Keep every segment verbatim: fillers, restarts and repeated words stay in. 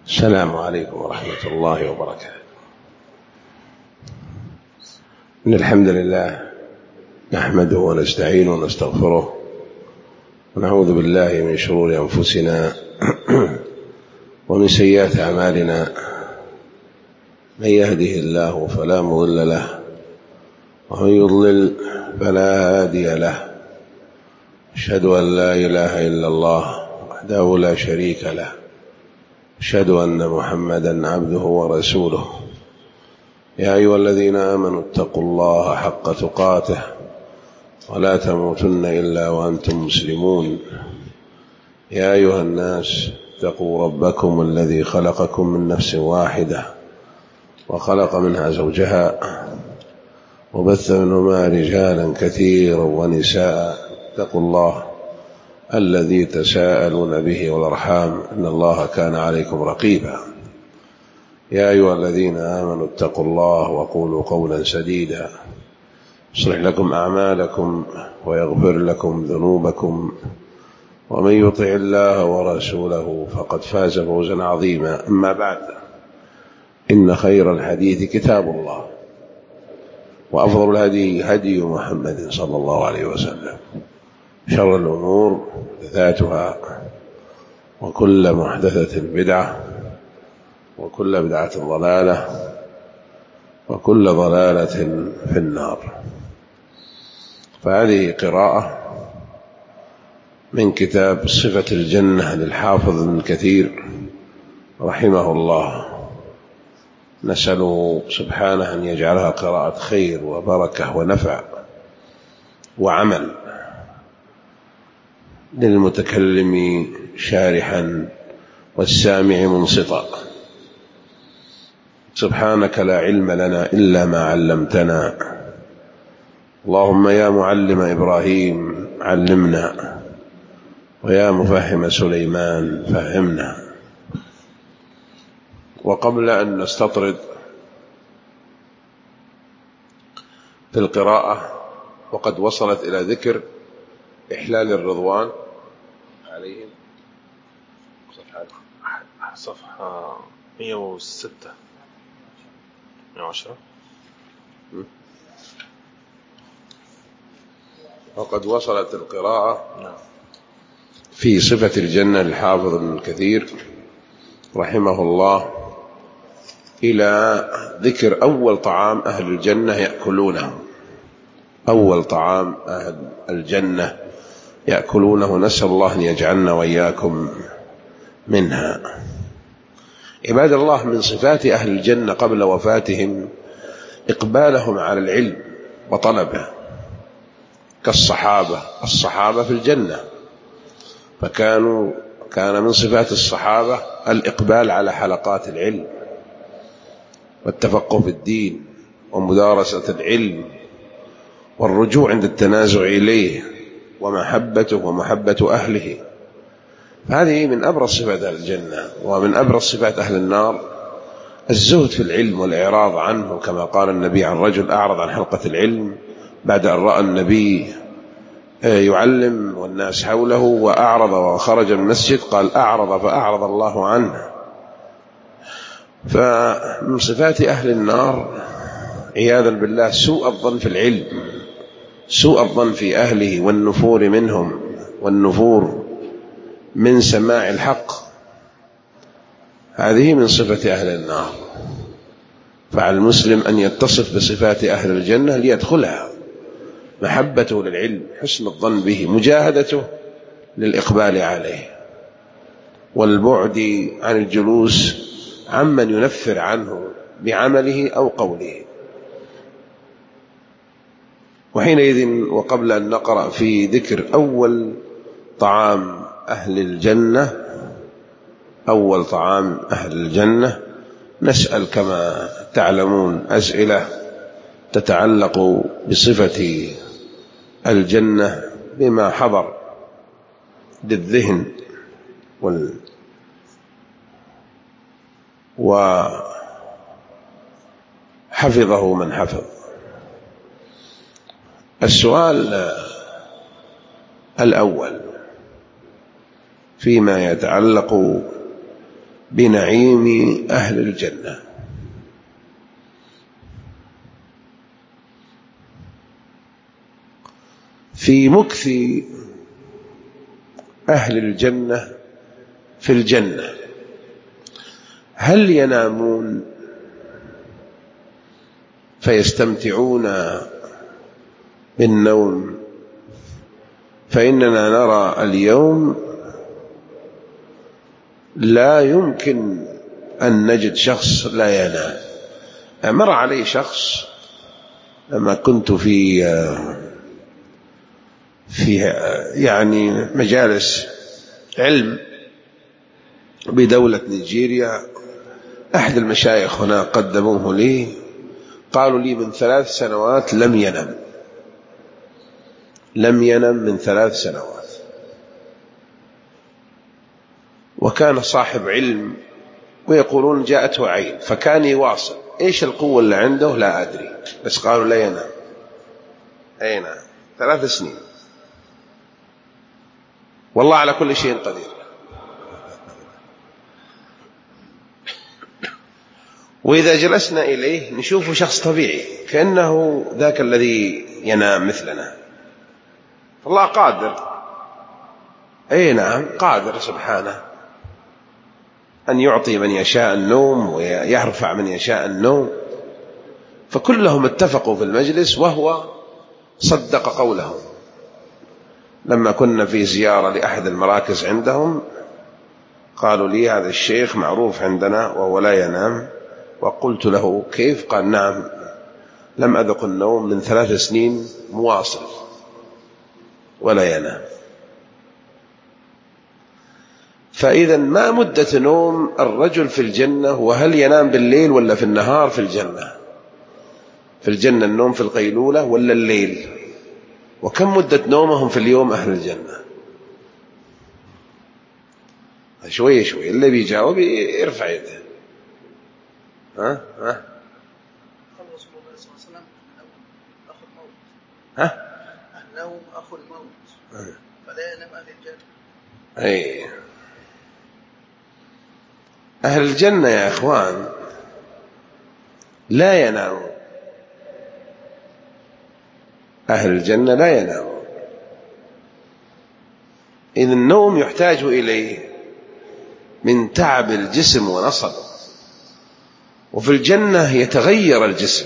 السلام عليكم ورحمة الله وبركاته. إن الحمد لله نحمده ونستعينه ونستغفره ونعوذ بالله من شرور أنفسنا ومن سيئات أعمالنا. من يهده الله فلا مضل له ومن يضلل فلا هادي له. أشهد أن لا إله إلا الله وحده لا شريك له. أشهد أن محمدا عبده ورسوله. يا أيها الذين آمنوا اتقوا الله حق تقاته ولا تموتن إلا وأنتم مسلمون. يا أيها الناس اتقوا ربكم الذي خلقكم من نفس واحدة وخلق منها زوجها وبث منهما رجالا كثيرا ونساء. اتقوا الله الذي تساءلون به والأرحام إن الله كان عليكم رقيبا. يا أيها الذين آمنوا اتقوا الله وقولوا قولا سديدا يصلح لكم أعمالكم ويغفر لكم ذنوبكم ومن يطع الله ورسوله فقد فاز فوزا عظيما. أما بعد، إن خير الحديث كتاب الله وأفضل الهدي هدي محمد صلى الله عليه وسلم. شر الأمور محدثاتها وكل محدثة بدعة وكل بدعة ضلالة وكل ضلالة في النار. فهذه قراءة من كتاب صفة الجنة للحافظ ابن كثير رحمه الله. نسأله سبحانه أن يجعلها قراءة خير وبركة ونفع وعمل للمتكلم شارحا والسامع منصتا. سبحانك لا علم لنا إلا ما علمتنا. اللهم يا معلم إبراهيم علمنا ويا مفهم سليمان فهمنا. وقبل أن نستطرد في القراءة وقد وصلت إلى ذكر إحلال الرضوان عليهم صفحة مئة وستة مئة وعشرة. وقد وصلت القراءة في صفة الجنة للحافظ ابن كثير رحمه الله إلى ذكر أول طعام أهل الجنة يأكلونه. أول طعام أهل الجنة يأكلونه، نسأل الله أن يجعلنا وإياكم منها. عباد الله، من صفات أهل الجنة قبل وفاتهم إقبالهم على العلم وطلبه، كالصحابة. الصحابة في الجنة، فكانوا كان من صفات الصحابة الإقبال على حلقات العلم والتفقه في الدين ومدارسة العلم والرجوع عند التنازع إليه ومحبته ومحبة أهله. هذه من أبرز صفات أهل الجنة. ومن أبرز صفات أهل النار الزهد في العلم والإعراض عنه، كما قال النبي عن رجل أعرض عن حلقة العلم بعد أن رأى النبي يعلم والناس حوله وأعرض وخرج من المسجد. قال أعرض فأعرض الله عنه. فمن صفات أهل النار عياذا بالله سوء الظن في العلم، سوء الظن في أهله والنفور منهم والنفور من سماع الحق. هذه من صفة أهل النار. فعلى المسلم أن يتصف بصفات أهل الجنة ليدخلها: محبته للعلم، حسن الظن به، مجاهدته للإقبال عليه، والبعد عن الجلوس عمن ينفر عنه بعمله أو قوله. وحينئذ وقبل أن نقرأ في ذكر أول طعام أهل الجنة أول طعام أهل الجنة نسأل كما تعلمون أسئلة تتعلق بصفة الجنة بما حضر للذهن وال وحفظه من حفظ. السؤال الأول فيما يتعلق بنعيم أهل الجنة. في مكث أهل الجنة في الجنة، هل ينامون فيستمتعون بالنوم؟ فإننا نرى اليوم لا يمكن أن نجد شخص لا ينام. مر علي شخص لما كنت في في يعني مجالس علم بدولة نيجيريا، أحد المشايخ هنا قدموه لي، قالوا لي من ثلاث سنوات لم ينم لم ينم من ثلاث سنوات، وكان صاحب علم، ويقولون جاءته عين فكان يواصل. إيش القوة اللي عنده لا أدري، بس قالوا لا ينام. أي نعم، ثلاث سنين، والله على كل شيء قدير. وإذا جلسنا إليه نشوفه شخص طبيعي كأنه ذاك الذي ينام مثلنا. فالله قادر، أي نعم قادر سبحانه أن يعطي من يشاء النوم ويرفع من يشاء النوم. فكلهم اتفقوا في المجلس وهو صدق قولهم. لما كنا في زيارة لأحد المراكز عندهم قالوا لي هذا الشيخ معروف عندنا وهو لا ينام، وقلت له كيف؟ قال نعم، لم أذق النوم من ثلاث سنين مواصل ولا ينام. فإذا ما مدة نوم الرجل في الجنة؟ وهل ينام بالليل ولا في النهار في الجنة؟ في الجنة النوم في القيلولة ولا الليل؟ وكم مدة نومهم في اليوم أهل الجنة؟ شوي شوي اللي بيجاوب يرفع يده. ها ها ها النوم أخو الموت فلا ينام أهل الجنة. أي أهل الجنة يا إخوان لا ينامون، أهل الجنة لا ينامون. إذن النوم يحتاج إليه من تعب الجسم ونصب، وفي الجنة يتغير الجسم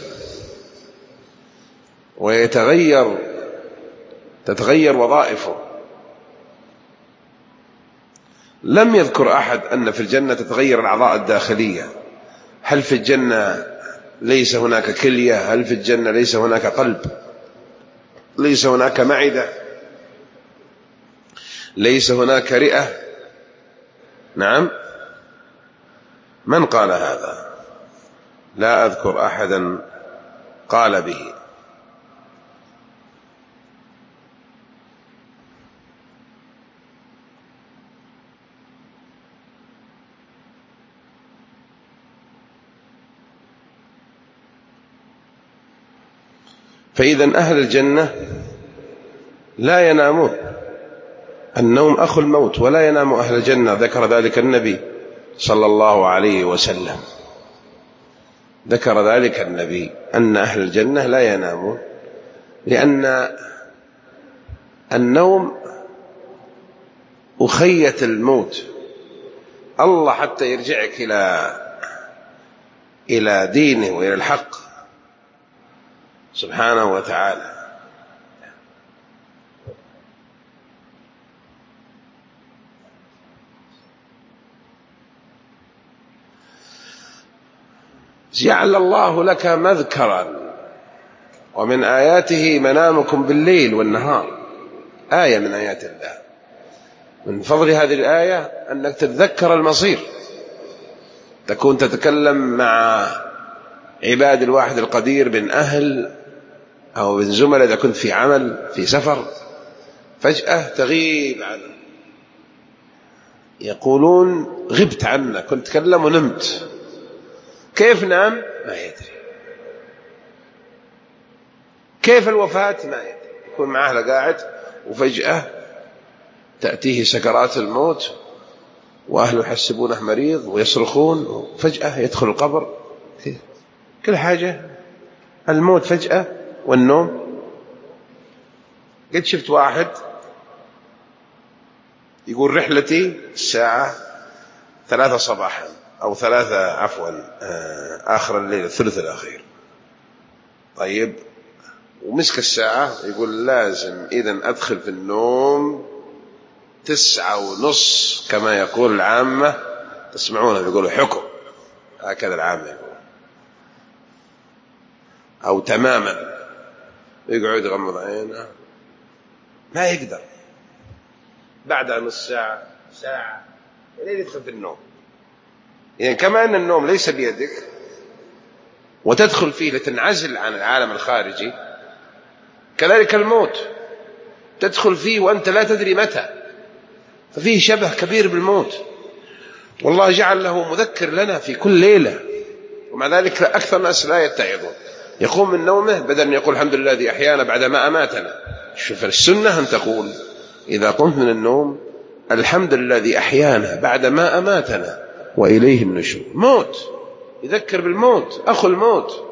ويتغير تتغير وظائفه. لم يذكر أحد أن في الجنة تتغير الأعضاء الداخلية. هل في الجنة ليس هناك كلية؟ هل في الجنة ليس هناك قلب؟ ليس هناك معدة؟ ليس هناك رئة؟ نعم، من قال هذا؟ لا أذكر أحدا قال به. فإذا أهل الجنة لا ينامون، النوم أخو الموت، ولا ينام أهل الجنة. ذكر ذلك النبي صلى الله عليه وسلم، ذكر ذلك النبي أن أهل الجنة لا ينامون، لأن النوم أخية الموت. الله حتى يرجعك إلى إلى دينه وإلى الحق سبحانه وتعالى. جعل الله لك مذكرا، ومن آياته منامكم بالليل والنهار، آية من آيات الله. من فضل هذه الآية أنك تتذكر المصير، تكون تتكلم مع عباد الواحد القدير من أهل أو من زملاء إذا كنت في عمل في سفر، فجأة تغيب عنه، يقولون غبت عنا، كنت تكلم ونمت. كيف نام؟ ما يدري. كيف الوفاة؟ ما يدري. يكون معه قاعد وفجأة تأتيه سكرات الموت وأهله يحسبونه مريض ويصرخون، وفجأة يدخل القبر، كل حاجة الموت فجأة والنوم. قد شفت واحد يقول رحلتي الساعة ثلاثة صباحا أو ثلاثة عفوا آخر الليل الثلث الأخير، طيب ومسك الساعة يقول لازم إذن أدخل في النوم تسعة ونص كما يقول العامة، تسمعونه يقولوا حكم، هكذا العامة يقول، أو تماما، يقعد يغمض عينه ما يقدر، بعد نص ساعة ساعة إلين يدخل في النوم. يعني كما أن النوم ليس بيدك وتدخل فيه لتنعزل عن العالم الخارجي، كذلك الموت تدخل فيه وأنت لا تدري متى، ففيه شبه كبير بالموت. والله جعل له مذكر لنا في كل ليلة، ومع ذلك أكثر الناس لا يتعظون. يقوم من نومه بدل أن يقول الحمد لله الذي أحيانا بعدما أماتنا. شوف السنة أن تقول إذا قمت من النوم الحمد لله الذي أحيانا بعدما أماتنا وإليه النشور. موت، يذكر بالموت، أخو الموت.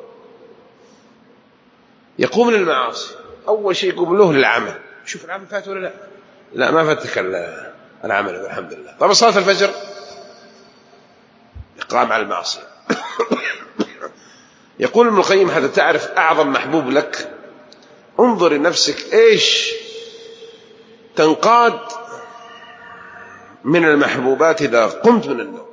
يقوم للمعاصي، أول شيء يقوم له للعمل، شوف العمل فات ولا لا؟ لا ما فاتك العمل والحمد لله. طب صلاة الفجر إقام على المعصية. يقول ابن القيم حتى تعرف أعظم محبوب لك انظر لنفسك إيش تنقاد من المحبوبات إذا قمت من النوم.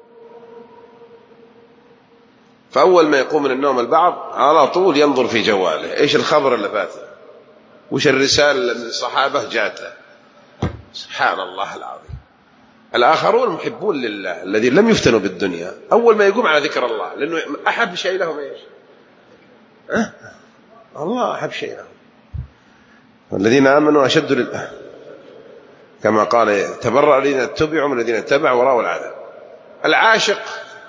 فأول ما يقوم من النوم البعض على طول ينظر في جواله إيش الخبر اللي فاته، وش الرسالة من الصحابة جاته. سبحان الله العظيم. الآخرون محبون لله الذين لم يفتنوا بالدنيا أول ما يقوم على ذكر الله، لأنه أحب شيء لهم إيش؟ أه؟ الله أحب شيء لهم. والذين آمنوا أشد لله كما قال تبرأ الذين اتبعوا من الذين اتبعوا وراءوا العذاب. العاشق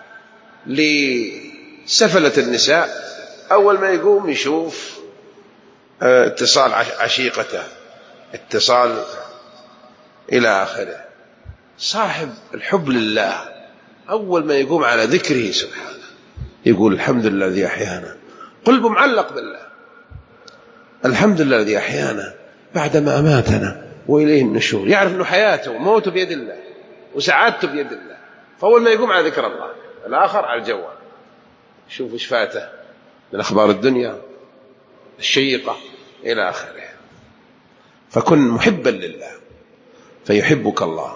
لسفلة النساء أول ما يقوم يشوف اتصال عشيقته، اتصال إلى آخره. صاحب الحب لله أول ما يقوم على ذكره سبحانه يقول الحمد لله الذي أحيانا، قلبه معلق بالله، الحمد لله الذي أحيانا بعدما أماتنا وإليه النشور. يعرف أنه حياته وموته بيد الله وسعادته بيد الله، فأول ما يقوم على ذكر الله. الآخر على الجوال شوف إيش فاته من أخبار الدنيا الشيقة إلى آخره. فكن محبا لله فيحبك الله،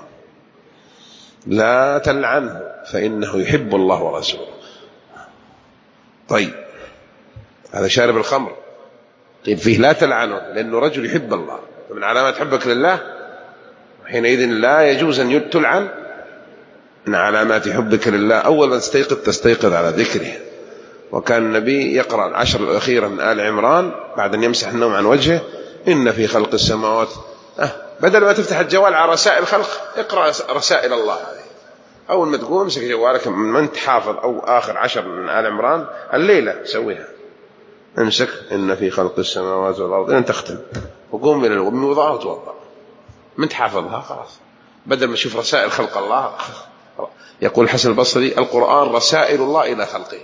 لا تلعنه فإنه يحب الله ورسوله. طيب هذا شارب الخمر، طيب فيه لا تلعنه لأنه رجل يحب الله، فمن علامات حبك لله حينئذ لا يجوز أن تلعن. من علامات حبك لله أولا تستيقظ تستيقظ على ذكره. وكان النبي يقرأ العشر الأخيرة من آل عمران بعد أن يمسح النوم عن وجهه إن في خلق السماوات أه بدل ما تفتح الجوال على رسائل الخلق اقرأ رسائل الله عليه. أول ما تقوم امسك جوالك من أنت حافظ أو آخر عشر من آل عمران الليلة سويها، امسك إن في خلق السماوات والأرض إن تختم وقوم إلى الوضوء وتوضأ من تحافظها خلاص، بدل ما تشوف رسائل خلق الله. يقول الحسن البصري القرآن رسائل الله إلى خلقه،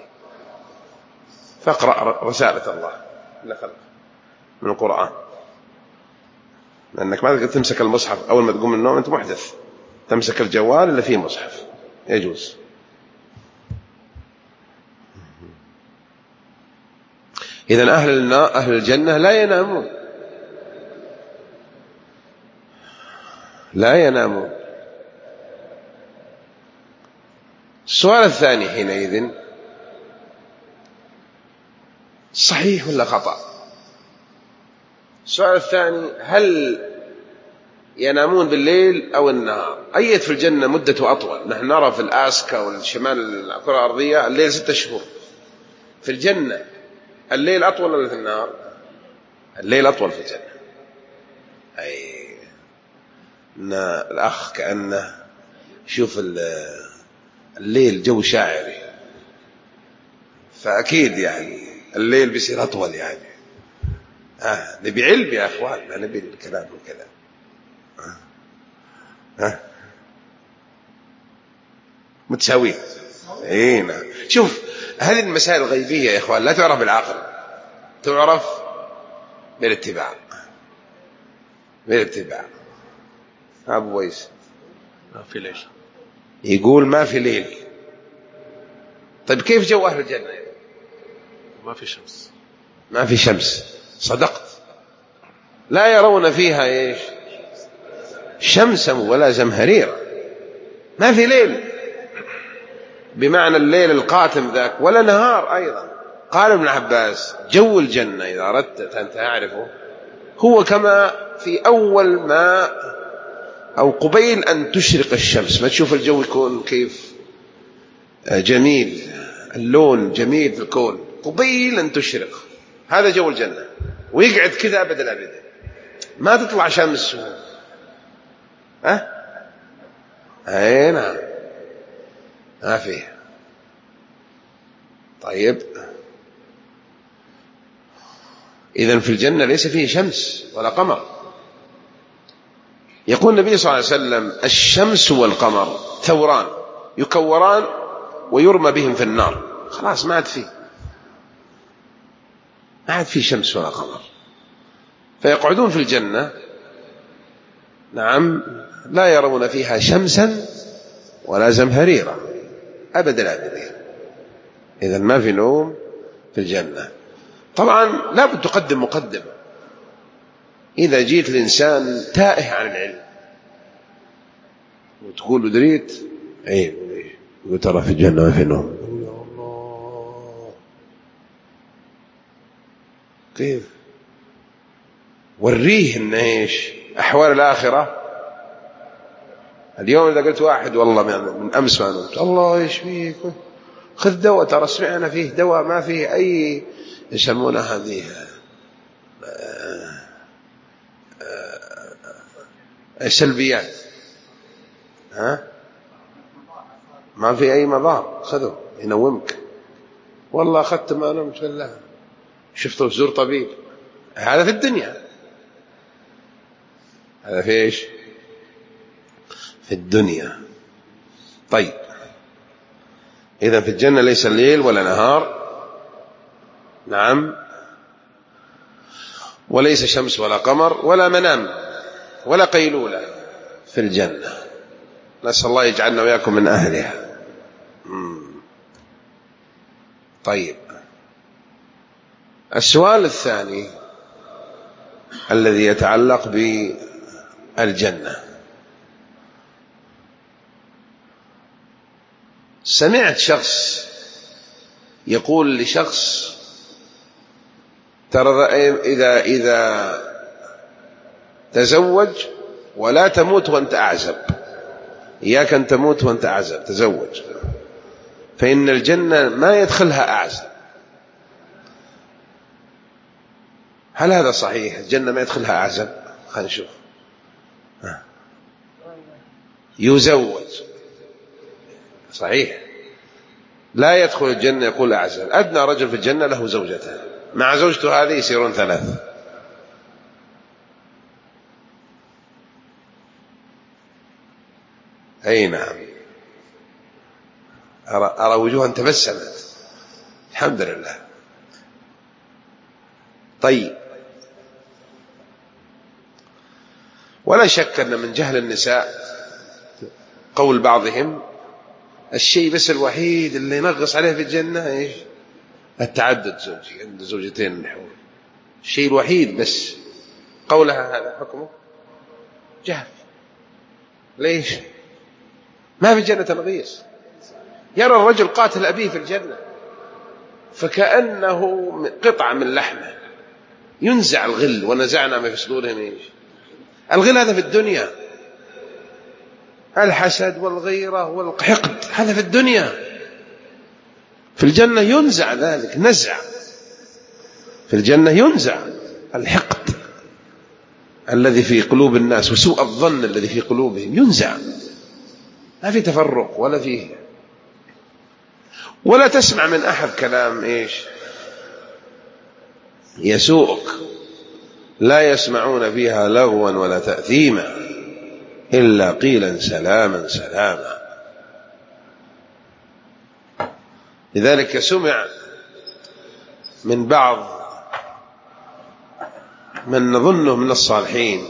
فاقرأ رسالة الله إلى خلقه من القرآن، لأنك ما تقدر تمسك المصحف أول ما تقوم من النوم أنت محدث، تمسك الجوال اللي فيه مصحف يجوز. إذن أهل أهل الجنة لا ينامون لا ينامون. السؤال الثاني حينئذ صحيح ولا خطأ؟ السؤال الثاني هل ينامون بالليل أو النهار؟ أيت في الجنة مدته أطول؟ نحن نرى في الآسكا والشمال الكرة الأرضية الليل ستة شهور، في الجنة الليل أطول ولا في النهار؟ الليل أطول في الجنة. أي إن الأخ كأنه شوف الليل جو شاعري، فأكيد يعني الليل بيصير أطول يعني. آه نبي علم يا أخوان، ما نبي الكلام وكذا. آه. آه. متساوين. اي نعم. شوف هذه المسائل الغيبية يا إخوان لا تعرف بالعقل، تعرف بالاتباع. بالاتباع. أبو ويس ما في ليل، يقول ما في ليل. طيب كيف جو أهل الجنة؟ ما في شمس. ما في شمس، صدقت. لا يرون فيها إيش؟ شمسا ولا زمهريرا. ما في ليل بمعنى الليل القاتم ذاك، ولا نهار أيضا. قال ابن عباس جو الجنة إذا أردت أن تعرفه هو كما في أول ما أو قبيل أن تشرق الشمس، ما تشوف الجو يكون كيف جميل، اللون جميل في الكون قبيل أن تشرق، هذا جو الجنة. ويقعد كذا أبدا أبدا، ما تطلع شمس. ها أه؟ أي نعم ما فيه. طيب إذن في الجنة ليس فيه شمس ولا قمر. يقول النبي صلى الله عليه وسلم الشمس والقمر ثوران يكوران ويرمى بهم في النار، خلاص ما عاد فيه ما عاد فيه شمس ولا قمر. فيقعدون في الجنة نعم لا يرون فيها شمسا ولا زمهريرا أبدا أبدا. إذن ما في نوم في الجنة. طبعا لا بد تقدم مقدمة. إذا جيت الإنسان تائه عن العلم وتقول له دريت أي يقول ترى في الجنة ما في نوم. الله كيف وريه إن إيش أحوال الآخرة. اليوم إذا قلت واحد والله من أمس ما نمت، الله إيش فيك خذ دواء ترى سمعنا فيه دواء ما فيه أي يسمونها هذه سلبيات، ها ما في أي مضار، خذه ينومك. والله أخذت ما نمت بالله شفته زور طبيب. هذا في الدنيا، هذا في إيش في الدنيا. طيب إذا في الجنة ليس الليل ولا نهار نعم، وليس شمس ولا قمر ولا منام ولا قيلولة في الجنة. نسأل الله يجعلنا وياكم من أهلها. طيب السؤال الثاني الذي يتعلق بالجنة، سمعت شخص يقول لشخص ترى إذا إذا تزوج ولا تموت وأنت أعزب، إياك أن تموت وأنت أعزب، تزوج فإن الجنة ما يدخلها أعزب. هل هذا صحيح؟ الجنة ما يدخلها أعزب؟ خلينا نشوف. يزوج صحيح، لا يدخل الجنة يقول أعزب. أدنى رجل في الجنة له زوجتان، مع زوجته هذه يصيرون ثلاثة. أي نعم أرى, أرى وجوها تبسمت الحمد لله. طيب ولا شك أن من جهل النساء قول بعضهم الشيء بس الوحيد اللي ينغص عليه في الجنة إيش؟ التعدد زوجي، عند زوجتين نحو الشيء الوحيد بس. قولها هذا حكمه جهل. ليش؟ ما في الجنة تنغيص. يرى الرجل قاتل أبيه في الجنة فكأنه قطعة من لحمه، ينزع الغل ونزعنا ما في صدورهم إيش؟ الغل هذا في الدنيا، الحسد والغيرة والحقد هذا في الدنيا. في الجنة ينزع ذلك نزع، في الجنة ينزع الحقد الذي في قلوب الناس وسوء الظن الذي في قلوبهم ينزع، ما في تفرق ولا فيه، ولا تسمع من أحد كلام إيش يسوءك. لا يسمعون فيها لغوا ولا تأثيما إلا قيلا سلاما سلاما. لذلك سمع من بعض من نظنه من الصالحين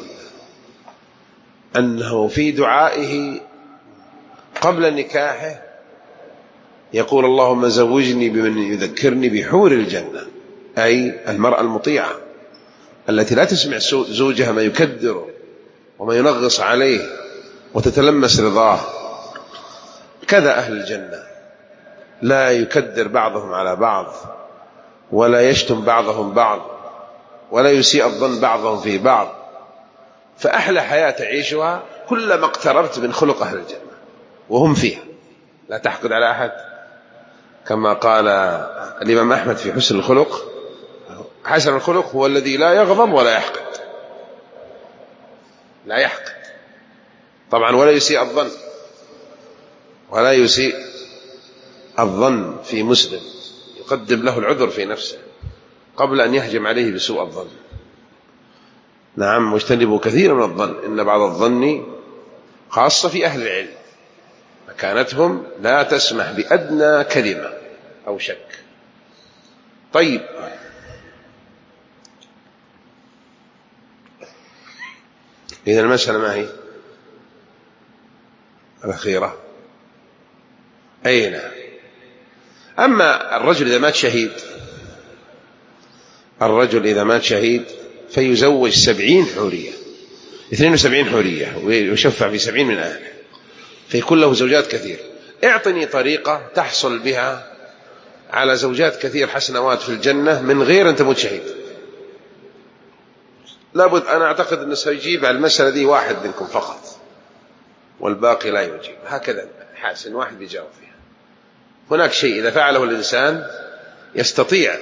أنه في دعائه قبل نكاحه يقول اللهم زوجني بمن يذكرني بحور الجنة، أي المرأة المطيعة التي لا تسمع زوجها ما يكدر وما ينغص عليه وتتلمس رضاه. كذا أهل الجنة لا يكدر بعضهم على بعض، ولا يشتم بعضهم بعض، ولا يسيء الظن بعضهم في بعض. فأحلى حياة تعيشها كلما اقتربت من خلق أهل الجنة وهم فيها. لا تحقد على أحد، كما قال الإمام أحمد في حسن الخلق: حسن الخلق هو الذي لا يغضب ولا يحقد. لا يحقد طبعا، ولا يسيء الظن، ولا يسيء الظن في مسلم، يقدم له العذر في نفسه قبل أن يهجم عليه بسوء الظن. نعم، واجتنبوا كثيرا من الظن إن بعض الظن، خاصة في أهل العلم، مكانتهم لا تسمح بأدنى كلمة أو شك. طيب، إذا المسألة ما هي الأخيرة؟ أين؟ أما الرجل إذا مات شهيد، الرجل إذا مات شهيد فيزوج سبعين حورية، اثنين وسبعين حورية، ويشفع في سبعين من أهله، فيكون له زوجات كثير. اعطني طريقة تحصل بها على زوجات كثير حسنوات في الجنة من غير أن تموت شهيد. لابد، أنا أعتقد أنه سيجيب على المسألة دي واحد منكم فقط والباقي لا يجيب. هكذا حاسن واحد بيجاوب فيها. هناك شيء إذا فعله الإنسان يستطيع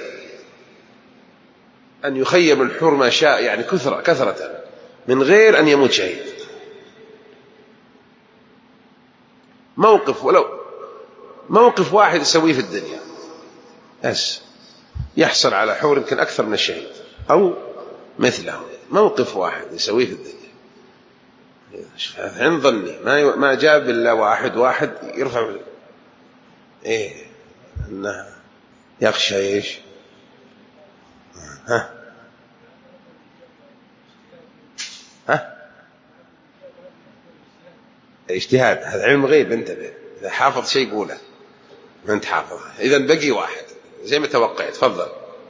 أن يخيم الحور ما شاء، يعني كثرة كثرة من غير أن يموت شهيد. موقف، ولو موقف واحد يسويه في الدنيا بس يحصل على حور يمكن أكثر من الشهيد أو مثله. موقف واحد يسويه في الدنيا. عند ظني ما ما جاب إلا واحد واحد يرفع إيه أنه يخشى إيش. ها ها اجتهاد، هذا علم غيب. انتبه، إذا حافظ شيء قوله، ما انت حافظ. إذا بقي واحد زي ما توقعت. تفضل.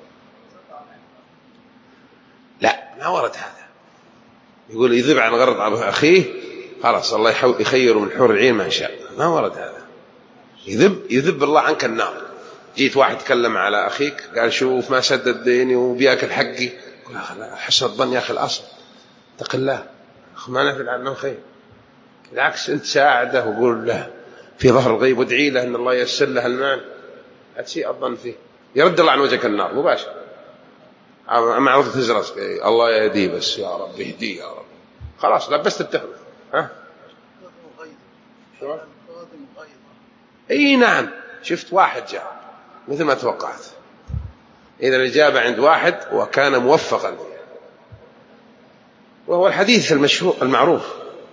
لا، ما ورد هذا. يقول يذب عن غرض أخيه خلاص الله يخير من حور العين ما شاء. ما ورد هذا. يذب يذب الله عنك النار. جيت واحد تكلم على أخيك قال شوف ما سدد ديني وبياكل حقي، حسن الظن يا أخي، الأصل اتق الله، ما نفعل عنه خير. بالعكس أنت ساعده وقول له في ظهر الغيب وادعي له أن الله ييسر له المال. أتسيء الظن فيه، يرد الله عن وجهك النار مباشرة. أما عرض تزرس الله يهديه، بس يا رب يهديه يا رب، خلاص لبست التهمة. ها شو؟ اي نعم، شفت واحد جاء مثل ما توقعت. إذا الإجابة عند واحد وكان موفقا، وهو الحديث المشهور المعروف: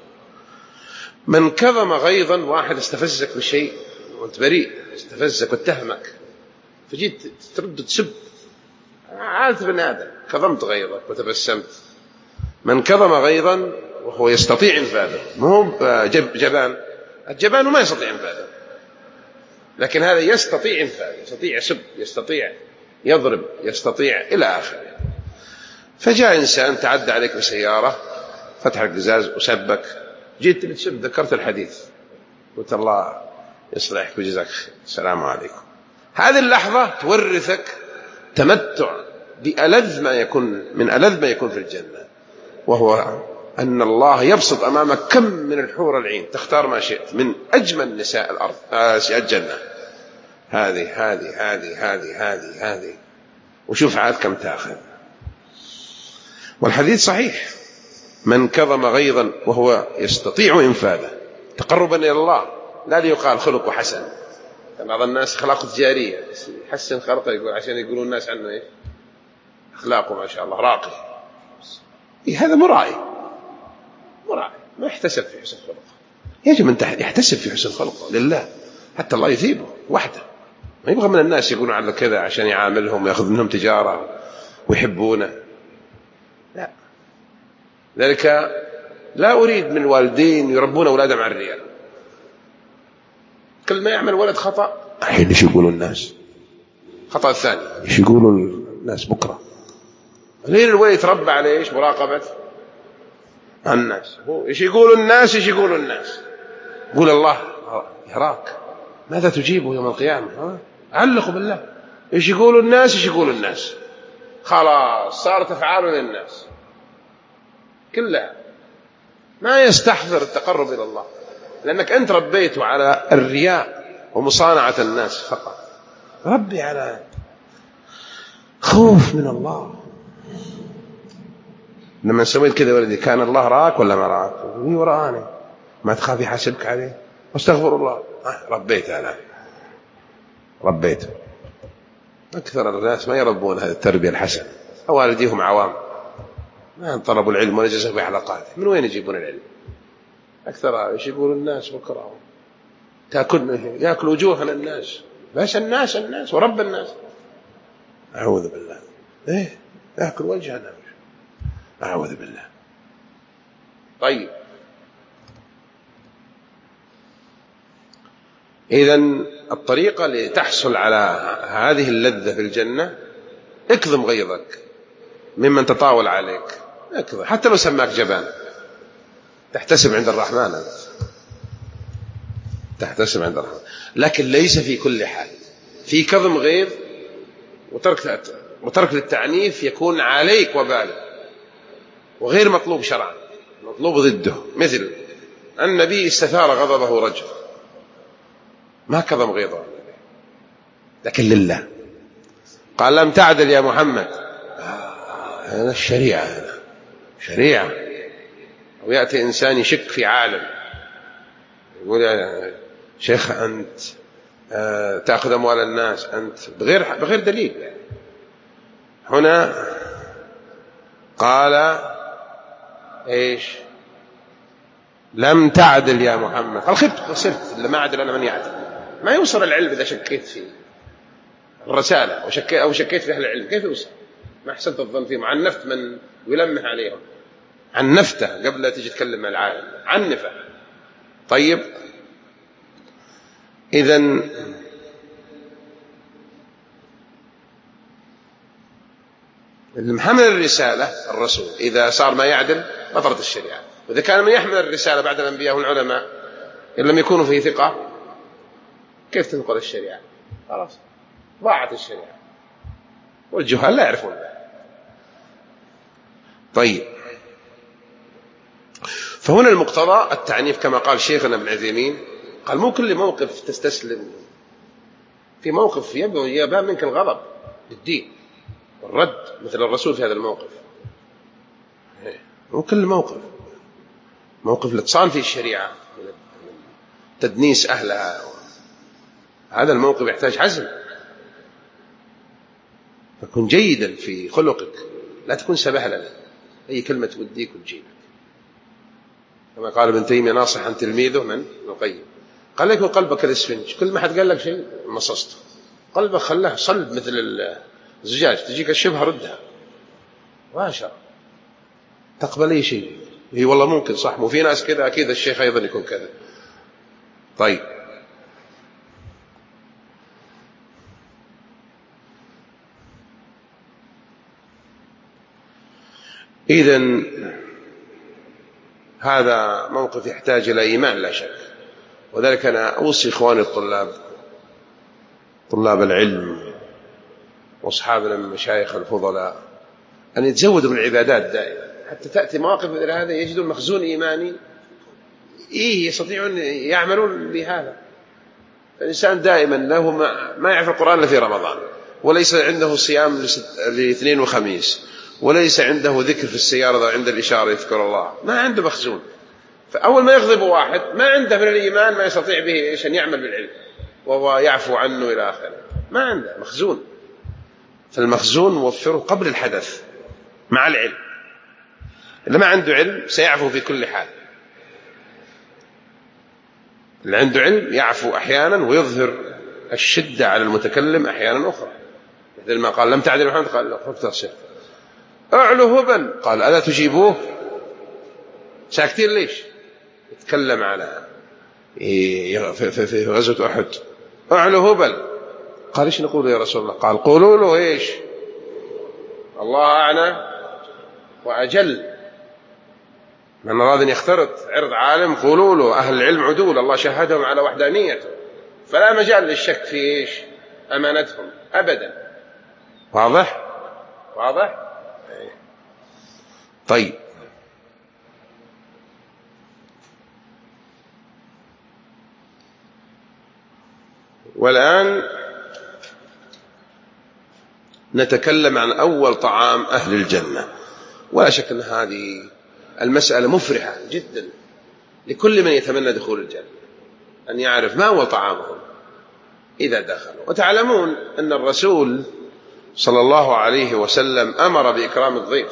من كظم غيظا، واحد استفزك بشيء وانت بريء، استفزك واتهمك، فجيت ترد تسب، عادة بني آدم، كظمت غيظك وتبسمت. من كظم غيظا وهو يستطيع انفاذه، مو جبان. الجبان ما يستطيع انفاذه، لكن هذا يستطيع انفاذه، يستطيع يسب، يستطيع يضرب، يستطيع إلى آخره. فجاء إنسان تعدى عليك بسيارة، فتح القزاز وسبك، جيت تسب، ذكرت الحديث، قلت الله يصلحك وجزاك خير، السلام عليكم. هذه اللحظة تورثك تمتع بألذ ما يكون، من ألذ ما يكون في الجنة، وهو أن الله يبسط أمامك كم من الحور العين، تختار ما شئت من أجمل نساء الأرض آه الجنة. هذه هذه هذه هذه هذه هذه وشوف عاد كم تأخذ. والحديث صحيح: من كظم غيظا وهو يستطيع إنفاذه تقربا إلى الله، لا ليقال خلق حسن. بعض الناس أخلاقه تجارية، يحسن خلقه يقول عشان يقولون الناس عنه إيه أخلاقه ما شاء الله راقي. إيه هذا مرائي، مرائي ما يحتسب في حسن خلقه. يجب أن يحتسب في حسن خلقه لله حتى الله يثيبه وحده. ما يبغى من الناس يقولون على كذا عشان يعاملهم ويأخذ منهم تجارة ويحبونه، لا. ذلك لا أريد من الوالدين يربون أولادهم على الرياء. كل ما يعمل ولد خطأ الحين ايش يقولوا الناس، خطأ الثاني ايش يقولوا الناس بكرة. غير الولد يتربى على ايش؟ مراقبة الناس. هو ايش يقولوا الناس، ايش يقولوا الناس. قول الله يراك، ماذا تجيبه يوم القيامة؟ علقوا بالله. ايش يقولوا الناس، ايش يقولوا الناس. خلاص صارت أفعال للناس كلها، ما يستحضر التقرب إلى الله، لأنك أنت ربيته على الرياء ومصانعة الناس فقط. ربي على خوف من الله. لما سويت كذا ولدي كان الله راك ولا ما راك؟ هي ورآني، ما تخاف يحاسبك عليه؟ واستغفر الله. ربيت أنا، ربيت. أكثر الناس ما يربون هذه التربية الحسنة، والديهم عوام ما طلبوا العلم ولا جلسوا في حلقات. من وين يجيبون العلم؟ أكثر إيش يقول الناس بكرة، تأكل يأكل وجوهنا الناس، بس الناس الناس ورب الناس. أعوذ بالله. إيه يأكل وجهنا، أعوذ بالله. طيب إذن الطريقة لتحصل على هذه اللذة في الجنة، اكظم غيظك ممن تطاول عليك، اكظم حتى لو سماك جبان، تحتسب عند الرحمن أنت. تحتسب عند الرحمن، لكن ليس في كل حال. في كظم غيظ وترك وترك للتعنيف يكون عليك وبال وغير مطلوب شرعا، مطلوب ضده. مثل النبي استثار غضبه رجل، ما كظم غيظه، لكن لله قال لم تعدل يا محمد. هذا الشريعة، هذا شريعة. ويأتي إنسان يشك في عالم يقول يا شيخ أنت تأخذ أموال الناس أنت بغير بغير دليل يعني. هنا قال إيش؟ لم تعدل يا محمد. قال خبت خسرت، اللي ما عدل أنا من يعدل. ما يوصل العلم إذا شكيت في الرسالة وشكيت أو شكيت في أهل العلم، كيف يوصل؟ ما حسنت الظن فيهم، عنفت من يلمح عليهم، عنفته قبل لا تجي تكلم مع العالم، عنفه. طيب إذن محمل الرسالة الرسول إذا صار ما يعدل بطلت الشريعة. وإذا كان من يحمل الرسالة بعد الأنبياء والعلماء إن لم يكونوا فيه ثقة، كيف تنقل الشريعة؟ خلاص ضاعت الشريعة، والجهال لا يعرفون. طيب فهنا المقتضى التعنيف كما قال شيخنا ابن عثيمين، قال مو كل موقف تستسلم، في موقف يبان منك الغضب للدين والرد مثل الرسول في هذا الموقف. مو كل موقف، موقف الاتصال في الشريعة تدنيس أهلها، هذا الموقف يحتاج حزم. فكن جيدا في خلقك، لا تكون سبهللا، أي كلمة توديك وتجيبك. كما قال ابن تيمية ناصحا تلميذه من القيم، قال لك قلبك الاسفنج، كل ما حد قال لك شيء مصصته. قلبك خلاه صلب مثل الزجاج، تجيك الشبهة ردها ماشاء تقبل أي شيء. هي والله ممكن صح، مو في ناس كذا، أكيد الشيخ أيضا يكون كذا. طيب إذن هذا موقف يحتاج إلى إيمان لا شك. وذلك أنا أوصي إخواني الطلاب، طلاب العلم وأصحابنا من المشايخ الفضلاء، أن يتزودوا من العبادات دائما، حتى تأتي مواقف مثل هذا يجدون مخزون إيماني إيه يستطيعون يعملون بهذا. الإنسان دائما له ما يعرف القرآن إلا في رمضان، وليس عنده صيام لاثنين وخميس، وليس عنده ذكر في السيارة عند الإشارة يذكر الله، ما عنده مخزون. فأول ما يغضب واحد ما عنده من الإيمان ما يستطيع به إيش أن يعمل بالعلم وهو يعفو عنه إلى آخره، ما عنده مخزون. فالمخزون موفره قبل الحدث مع العلم. اللي ما عنده علم سيعفو في كل حال، اللي عنده علم يعفو أحيانا ويظهر الشدة على المتكلم أحيانا أخرى، مثل ما قال لم تعدل محمد قال له ترسل. أعلو هبل قال ألا تجيبوه؟ ساكتين ليش؟ يتكلم على في غزوة أحد. أعلو هبل قال إيش نقول يا رسول الله؟ قال قولوا له إيش؟ الله أعنى وأجل. من أراد أن يخترط عرض عالم قولوا له أهل العلم عدول، الله شهدهم على وحدانيته، فلا مجال للشك في إيش؟ أمانتهم أبدا. واضح؟ واضح؟ طيب، والآن نتكلم عن أول طعام أهل الجنة. ولا شك أن هذه المسألة مفرحة جدا لكل من يتمنى دخول الجنة، أن يعرف ما هو طعامهم إذا دخلوا. وتعلمون أن الرسول صلى الله عليه وسلم أمر بإكرام الضيف،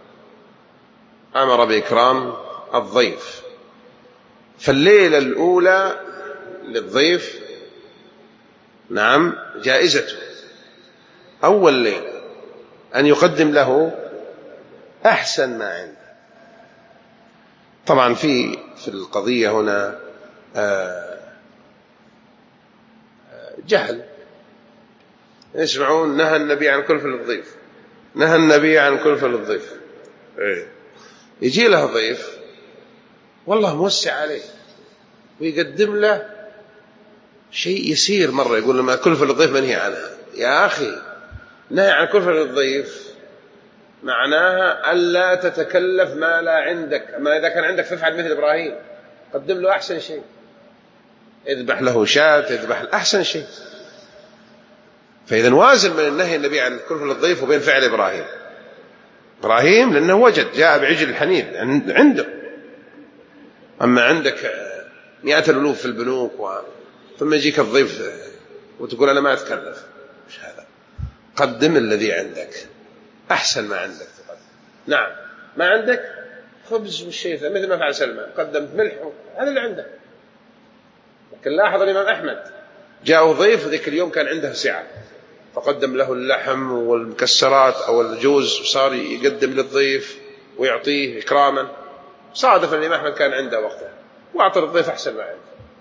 أمر بإكرام الضيف. فالليلة الأولى للضيف نعم جائزته أول ليلة أن يقدم له أحسن ما عنده. طبعا في في القضية هنا جهل. يسمعون نهى النبي عن كلفة الضيف، نهى النبي عن كلفة الضيف. يجي له ضيف والله موسع عليه ويقدم له شيء يسير مرة، يقول لما كلفة الضيف منهي عنها. يا أخي نهي عن كلفة الضيف معناها ألا تتكلف ما لا عندك، ما إذا كان عندك فافعل مثل إبراهيم، قدم له أحسن شيء، اذبح له شاة، اذبح أحسن شيء. فإذا وازن من النهي النبي عن كلفة الضيف وبين فعل إبراهيم. إبراهيم لأنه وجد جاء بعجل الحنيذ عنده، أما عندك مئات الألوف في البنوك و... ثم يجيك الضيف وتقول أنا ما أتكلف. مش هذا، قدم الذي عندك، أحسن ما عندك تقدم. نعم ما عندك خبز والشيء مثل ما فعل سلمان، قدمت ملح، هذا اللي عندك. لكن لاحظ الإمام أحمد جاءه ضيف ذيك اليوم كان عنده سعة، فقدم له اللحم والمكسرات أو الجوز، وصار يقدم للضيف ويعطيه إكراما. صادف الإمام أحمد كان عنده وقته وأعطى الضيف أحسن ما عنده.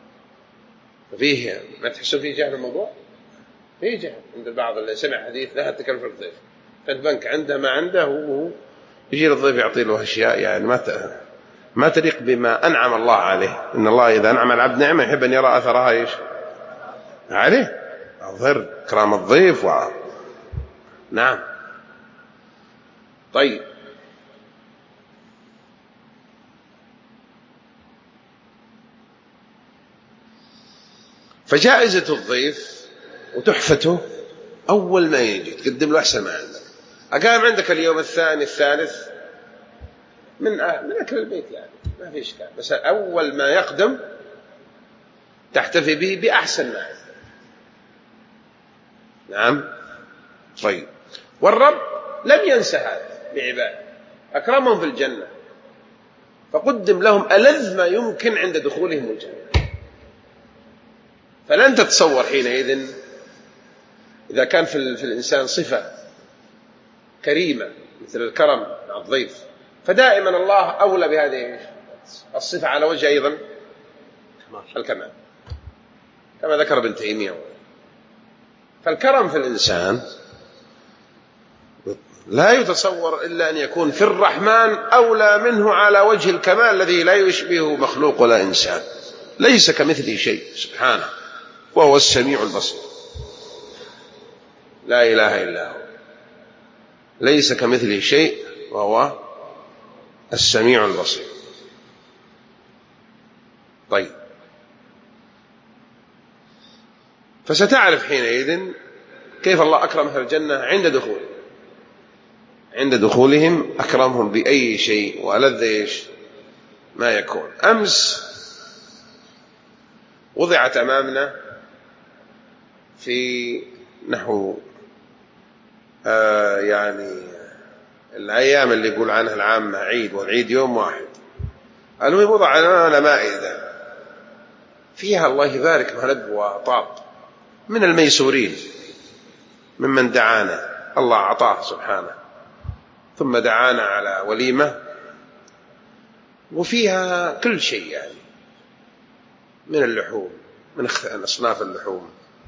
فيه ما تحسوا فيه جهل الموضوع؟ فيه جهل عند البعض اللي سمع حديث نهى التكلف الضيف، فالبنك عنده ما عنده وهو يجي للضيف يعطي له أشياء يعني ما ما تليق بما أنعم الله عليه. إن الله إذا أنعم العبد نعمة يحب أن يرى أثرها إيش عليه. أظهر كرام الضيف و... نعم. طيب، فجائزة الضيف وتحفته أول ما يجي تقدم له أحسن ما عندك. أقام عندك اليوم الثاني الثالث من أهل من أكل البيت يعني ما في إشكال، بس أول ما يقدم تحتفي به بأحسن ما عندك. نعم. طيب، والرب لم ينسى هذا بعباده، أكرمهم في الجنة فقدم لهم ألذ ما يمكن عند دخولهم الجنة. فلن تتصور حينئذ إذا كان في الإنسان صفة كريمة مثل الكرم مع الضيف، فدائما الله أولى بهذه الصفة على وجه أيضا الكمال، كما ذكر ابن تيمية. فالكرم في الإنسان لا يتصور إلا أن يكون في الرحمن أولى منه على وجه الكمال الذي لا يشبهه مخلوق ولا إنسان، ليس كمثله شيء سبحانه، وهو السميع البصير، لا إله إلا هو، ليس كمثله شيء وهو السميع البصير. طيب، فستعرف حينئذ كيف الله أكرم أهل الجنة عند دخولهم، عند دخولهم أكرمهم بأي شيء وألذ إيش ما يكون. أمس وضعت أمامنا في نحو آه يعني الأيام اللي يقول عنها العامة عيد، والعيد يوم واحد، المهم وضع أمامنا مائدة فيها الله يبارك مهلب وطاب، من الميسورين ممن دعانا، الله أعطاه سبحانه، ثم دعانا على وليمة وفيها كل شيء يعني من اللحوم، من أصناف اللحوم.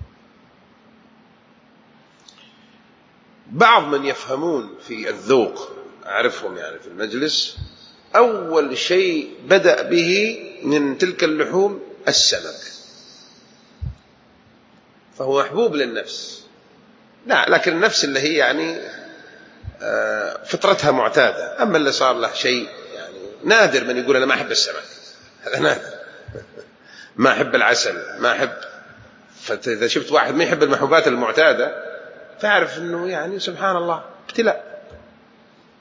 بعض من يفهمون في الذوق أعرفهم يعني في المجلس، أول شيء بدأ به من تلك اللحوم السمك، فهو محبوب للنفس. لا، لكن النفس اللي هي يعني فطرتها معتادة. أما اللي صار له شيء يعني نادر من يقول أنا ما أحب السمك، هذا نادر. ما أحب العسل، ما أحب. فإذا شفت واحد ما يحب المحبوبات المعتادة تعرف أنه يعني سبحان الله ابتلاء.